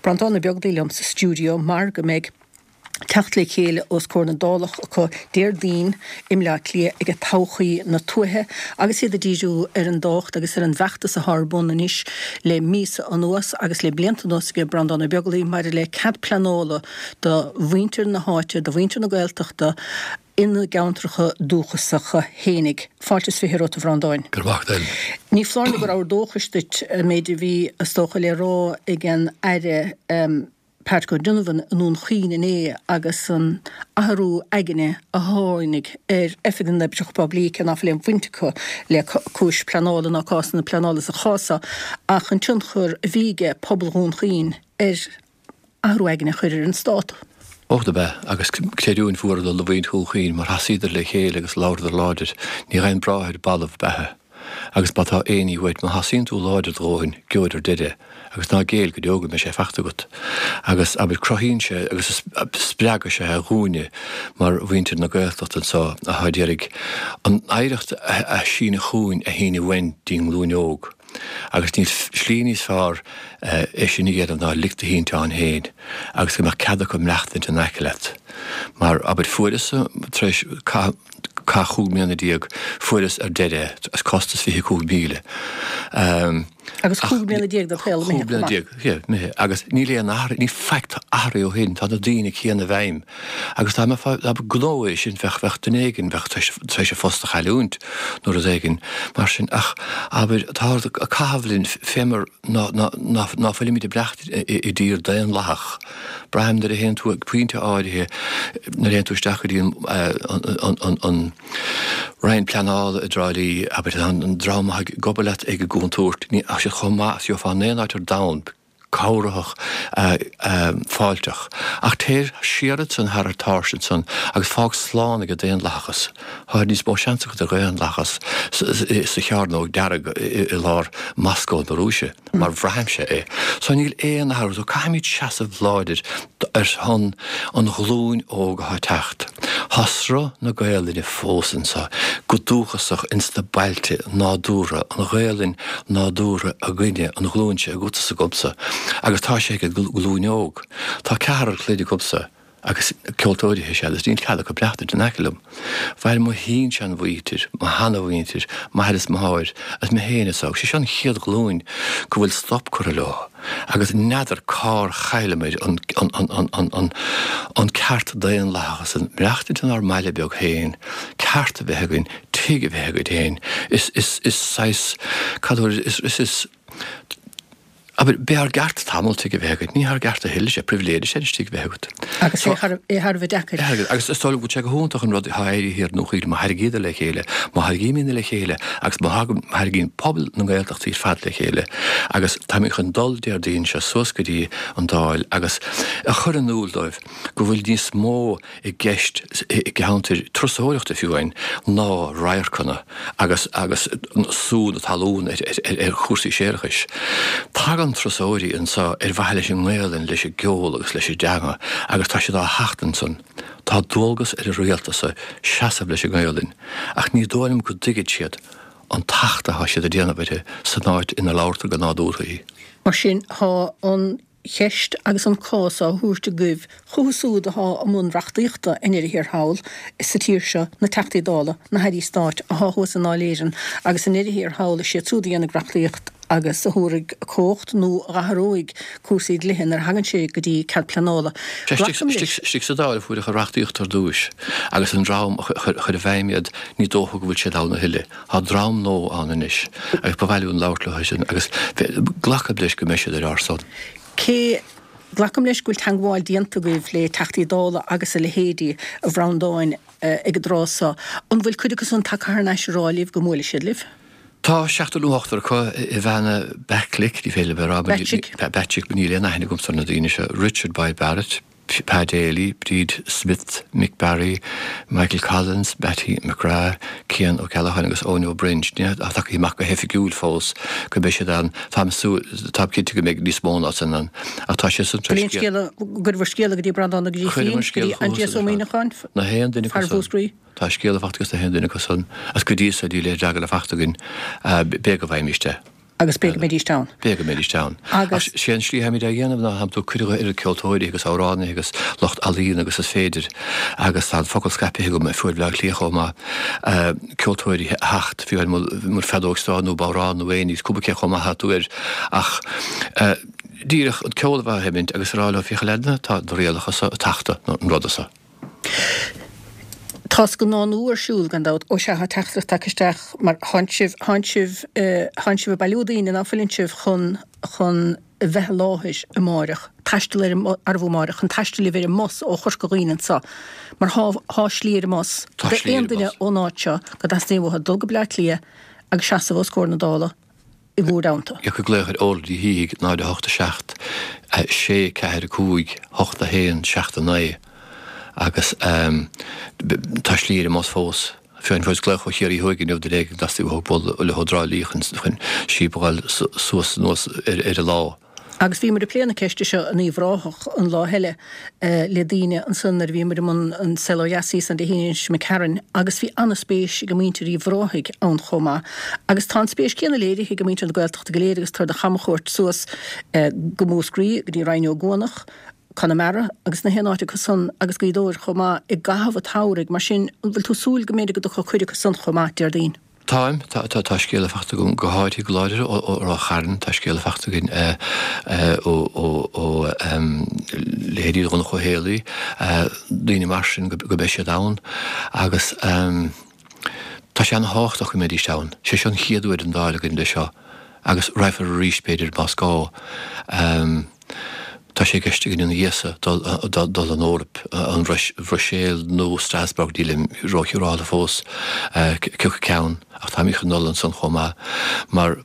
Brandánna beagdaílam sa stúdio mar go méid techt le chéile os cóna dálach go déir dín im le clia ag táchaí na tuathe agus iad a díú ar an dácht agus ar an bheachtas a thbun inis le mísa an nuas agus le blianta nuas go Brandánna beagdaí mar le cad planála do bhaintear na háite do bhaintear na Gaeltachta ina gaantracha dúchasacha hénig. Fáiltis fi hirota Brandáin. Gurbachtál. Ní flána gur áir dóchastit méidir bhí a stócha le rá ag an aire Páirc go Donovan nún chiine é agus an ahrú aigine a háinnig effigan na beach public an afléim wintecha le cúis planála ná cásanna planála sa chása ach an tunchur bhíige poblún chiin ahrú aigine chuidir an stát. Ochta be, agus cléadún fuair do le bhain chúchaín mar hasíidir le chéile agus láidir láidir ní raon bráthir ballamh bethe. Agus batá éí bhaid má hasíonn tú láidir dróin geoidir diide, agus ná géal go deoga me sé feachtagat. Agus abid crohíonn sé agus spreaga sé a rúne mar bhaintear na Gaeltachta sa a hádéirigh an éireacht a sína chúin a híine bhain dín lúneóg. Agus ní slíníos fearr sin géad an ná lichta hínte an héad, agus go mar cadach go mleachtaint an eicelet. Mar abid fuidasa treis cá chúg méanna díag fuidas ar deire as costas fi cúg bíle. Agus chúg méanna díag do chéil mé. Agus ní le ní feict ahraí ó hén tá na daoine chéanna bhaim. Agus tá glóis sin bheith den éigen bheith treis sé fosta chaúnt nuair a éigen mar sin ach abid tá a cahabhlinn fémar ná fellimiide blecht i dtír daon lach. Brahim de hen tú ag puinte áidithe na réon túisteach díon an rein planála a dráilí abid an dráma gobalet ag a gúntúirt ní a sé chomá seo fá néáitar dam cáireach fáilteach. Ach téir siarad san thar táirsin san agus fág sláánna go déon lachas. Thir níos bó seansa go réon lachas sa chearnóg dearag i lár Mascó na Rúise, mar bhreim sé é. So níl éon thar ó caiimid seasamh láidir ar an glún óg a techt. Hasra na Gaelin i fósan sa go dúchasach insta bailte nádúra an Gaelin nádúra a gine an glúnse a gúta sa gomsa. Agus tá sé go glúneóg. Tá cearar chléidir gomsa agus ceoltóirithe sé agus dín ceadach go breachtar den eicelumm. Bhair mo hín se an bhuitir, má hana bhuitir, má heiras má háir, as me héanaach sé sean chiad glúin go bhfuil stop chur lá. Agus neidir cá chaileméid an ceart daon lechas an breachtar den ar meile beag héin, ceart a bheithagann, tuige bheithagann héin. Is aber bear gart tamil tuige bheithagann, ní ar gart a hiile sé priviléidir sé tuige bheithagat. Agus é har bheith decair. Agus stáil go te go húntaach an rud hairí hir nóchaíir má hargéide le chéile, má hargéimína le chéile, agus má hargén pobl na Gaeltachtaí fad le chéile. Agus tá mé chun dul déar daon se soscadí an dáil, agus a chur an úldóibh go bhfuil níos mó i gceist i gceantar trosóireachta fiúhain ná raircanna agus sún a talún ar chúsaí séirchais. An trosóirí an sa bhaile sin ngéalinn leis geol agus leis deanga agus tá sé dá hachtan san. Tá dulgus ar a réaltasa seasamh leis ngéalinn ach ní dóilim go digid siad an tachta há siad a déanamhaide sa náid ina láirta go nádúraí. Mar sin há an cheist agus an cása thuairte guibh chusúda há am mún reachtaíochta inar hir hail is sa tíir se na teachtaí dála na heirí stáit a háthús an áléiran agus in idir hir hail is sé túdaíanana reachtaíocht agus a thuairigh cócht nó ratharóig cuasaí lihin ar hagann sé go dtí cead planála. Stig sa dáil fuair a reachtaíocht ar dúis agus an drám chud a bhaimiad ní dócha go bhfuil sé dá na hiile. Tá drám nó an inis agus ba bhhailún láirtla sin agus ghlacha bleis go meisiad ar ársán. Cé glacham leis gúil teangháil díanta goibh le teachtaí dála agus a le héadí a bhrandáin ag drása an bhfuil cuideachas an takearna ráilíomh go móla siadlih? Tá seachtarúachtar chu i bhena Beclic dí féile Beclic buníile na hena gomsar na daoine se Richard Boyd Barrett, Pat Daly, Breed Smith, Mick Barry, Michael Collins, Betty McGrath, Cian O'Callaghan agus Owen O'Bringe. A tak í mac go hefi gúil fós go be sé dan tam kid go méid níos móna san an a tá sé san Blin scéile gurhar scéile go dtí Brandánna go dtí an Jess O'Mínachán na héan duine tá scéile fachtagus a hen duine san as go dtí a dí le deagal a fachtagin be go bhaimiste. agus be méidirán. Be méidirán. Agus sé slí ha mí a dhéanamh ná ham tú cuiige ar ceoltóirí agus áránna agus locht alíon agus is féidir agus tá focail scape go me fuid le líoá má ceoltóirí hecht fiúil mar fedógstánú bárán nóhéí cúba ceá má hatúir ach díirech an ceolbh hebint agus ráile fi lena tá do réalachas tata an rodasa. Tás go náúarsúil gan dát ó se ha teachtra takeisteach mar hansibh bailúdaín in áfillinsibh chun bheith láthis a máireach, taistelir arbhmáireach an taistelí bhir mos ó chus go rian sa, mar há slíir mos de éon duine ó náitse go dasnéomhtha dulga bleit lia agus seasa bh scór na dála I bhór dánta. Ja go gléir óladí híig ná de 86 sé ceir cúig 8 7 9 agus tá slíir mos fós. Fyn fwys glech o chéir I hwygin yw deg das yw hwbol o le hodra líchan chyn síbáil suas nos y lá. Agus bhí mar a pléanana ceiste seo an íomhráthach an lá heile le daine an sunnar bhí mar an selóheasí an de híins me ceann, agus bhí anna spéis go míntar íomhráthaigh an chomá. Agus tá spéis céanna léirigh go míntar an gailteachta go léir agus tar de chamachúirt suas go múscrí go dtí reinú gónach, Conamara, agus na hénáte go sun agus go dóir chomá I gahabh táraigh mar sin bhfuil tú súil go méidir go do chuide go sun chomá dear daon. Táim tá scéile fachta go háidí go láidir ó charan tá scéile fachta gin ó léirí gona chohéalaí daoine mar sin go béis sé dán agus tá sé an háchtach go méidir teann. sé an chiadúid an dála gin de seo agus raibh ar ríspéidir Bascá. Tá sé geiste gin in dhéasa dul an órap an bhroiséal nó Strasbourg dílim roiúrála fós ciúcha ceann ach tá mícha nul an san chomá mar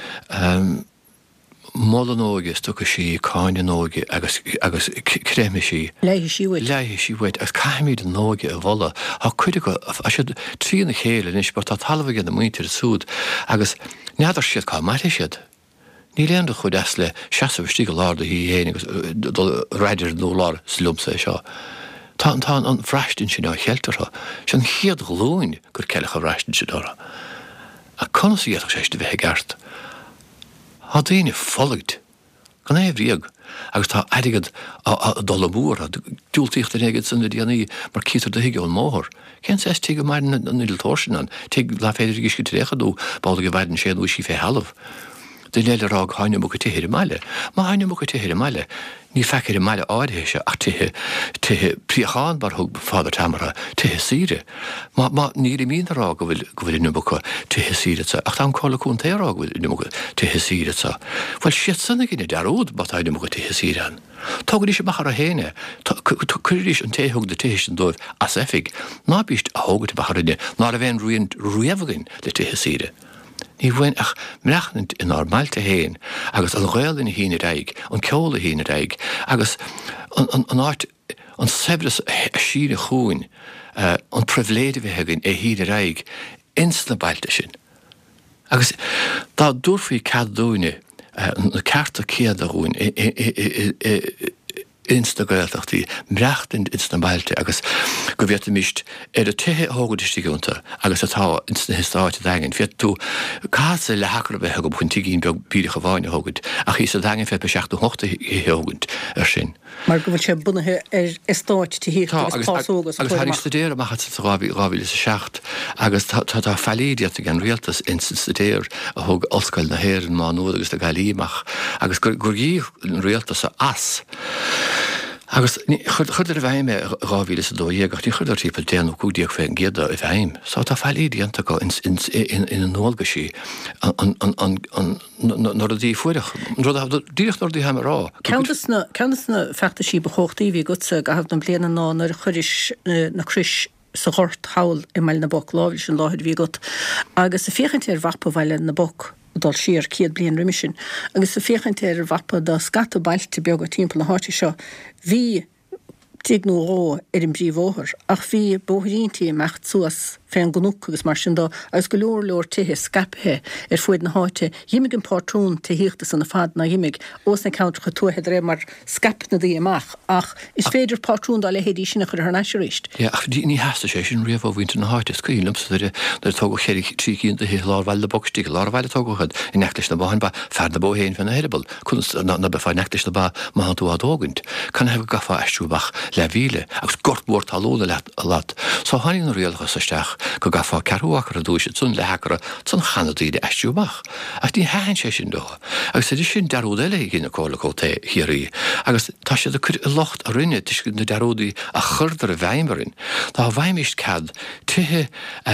Mollanógus tu sí cáinenóge agus créime sí. Leihi sí bhaid agus caiimid an nóge a bhla a chuide go a sé trína chéile is bar tá talmha an muintir súd agus neadar siad cá maithe siad. Ní léon chud le seaamhtí go láda hí héana agus réidir nó lá slumsa seo. Tá an freistin sin á cheiltartha, se an chiad glóin gur cealacha freistin sin dora. A conaíach séiste bheith gart. Tá daoine folligd, gan éhríag, agus tá aigad dul múór a dúltíocht an éigad san díanaí mar cítar de hiige an móthir. Cén sé tí go mar an iltóirsin an, tí le féidir gisci tréchadú bála go bhaid an séanú sí fé halh. De léile rá haine mo go tíhir meile. Má haine mo go tíhir meile, ní feiceir meile áidhéise ach tithe príocháin bar thug fáidir tamara tithe síre. Má ní mín rá go bhfuil inú go tithe síre ach tá cholacún térá go bhfuil inú go tithe síre. Bhfuil siad sanna gine deród bat haine mo go tithe síre an. Tágadí sé machar a héine, chuiríéis an téthug de tééis an dóibh as efig, ná bíist a thugad bacharine ná a bhéon rion riamhagin le tithe síre. Ní bhain ach mreachnint in ámáilte héin, agus an ghail in híine raig, an ceola híine raig, agus an áit an sebras a síre chúin, an privléide bheithegin híine raig, insna bailte sin. Agus dá dúrfaí cadúine, an carta céad a chúin, insta gailteachtaí, mreachtint insna bailte, agus go bhíotta mist a tuthe hágadistí gúnta, agus atá insna histáite dagin. Fiat tú cása le hachar bheithe go chuntigín bíide go bháine hágad, ach í sa dagin fé be 16 hágad ar sin. Mar go bhfuil sé bunathe istáit tí hí agus haí studéir amachchat sa rábhíle sa 6 agus tá fellídiaat gan rialtas instan studéir a thug oscail na héir an má nuad agus a gailíach agus gur gí an rialtas a as. Agus chuidir a bheime ráhíle sa dóhéagacht ní chuidir típa déanú cúdíoch fé an géada a bheim. Sá tá fellídianta go in an nóga sí nó a dí fuireach. Díocht nó dí heim rá. Ceantas na fechta sí bechóchtaí bhí gutsa go hafh an bliana ná nar chuiris na cris sa chort hail I meil na boc láhil sin láthir bhí gut. Agus sa féchant ar bhapa bhaile na boc dal siar céad blian riimisin. Agus sa féchant ar bhapa da scata bailte beag a timp na háte seo. Bhí tignú rá ar an bríomhóthir, ach bhí bóthiríntaí mecht suas fé an gonúch agus mar sin dá agus go leor tithe scapthe fuid na háite dhiimig an pátrún te hiíochtta san na fad na dhiimig os na countracha tuathe ré mar scap na dí amach ach is féidir pátrún dá le hédí sinna chur na seéist. Ja, ach ní heasta sé sin riamh bhainte na háite scaílamsa tóg chéir trícíonnta hí láhhail le bochtí láhhaile tógad i nechtlis na báin ba fer na bóhéin fan na herbal chun na be fá nechtlis na ba má tú adógant kann hef gafa eistúbach le bhíle agus gortmór talóla lat so hain rialcha sasteach go gafa carúachar a dúise tún le hekara tún chanadíide eistúbach ach ní hain sé sin dó agus sé sin deródéile gin na cóla té hií agus tá sé a locht a rinne tuis na deródaí a churdar a bhaimmarin tá bhaimist cad tuthe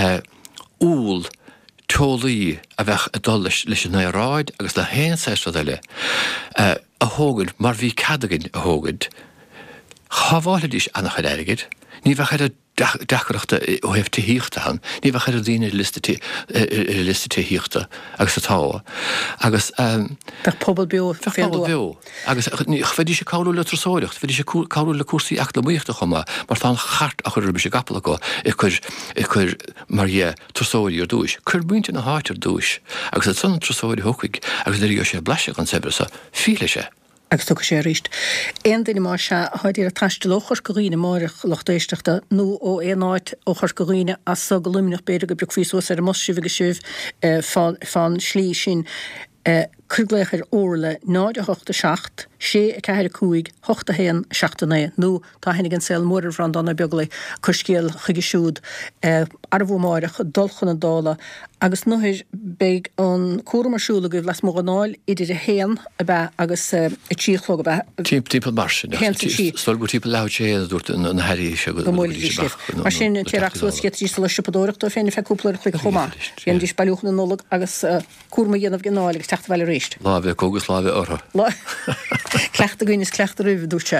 úl tólaí a bheith a dul leis an éráid agus le héan sésta eile a hógad mar bhí cadagin a hógad chaháiledís annach airigid ní bheith a dechreachta ó hebh tííochtta han ní bheith a dtíine liste tííochta agus atá agus pobl bio agus chfuidir sé cáú le trasóirecht fuidir sé cáú le cuasaí ach le muochtta chuma mar tá chart a chur be sé gapla go i chur mar trasóirí ar dúis chur buinte na háitir dúis agus a san trasóirí thucaig agus le sé bleise an sebrasa fíle sé. Agus tu sé ríist. Éon duine mar se haidir a taiste lochar goghine marach lochtéisteachta nó ó éáid óchar goghine as sa golumnach beidir go brugfíú ar a mosisiú go siúh fan slí sin Crugléchar óirle 9:08 sé a ceir cúig 8 héan 16 nó tá hennig an sel mór ran anna begla chuscéal chuige siúd ar bhmáireach dulchan an dála agus nuir beag an cuamarsúla go bhlas mó anáil idir a héan a bheith agus i tíchlog a bheith Típ mar Stolbú típ le sé dúirt an heirí se go mar sin teachú tí le sipadóirecht féinna feúplair chuig chomá Bhíon dís bailúchan an nóla agus cuama dhéanamh gnáil agus techt bhile réist. Lá bheith cógus lá bheith ortha. Cleachta gine cleachta roimh dúte.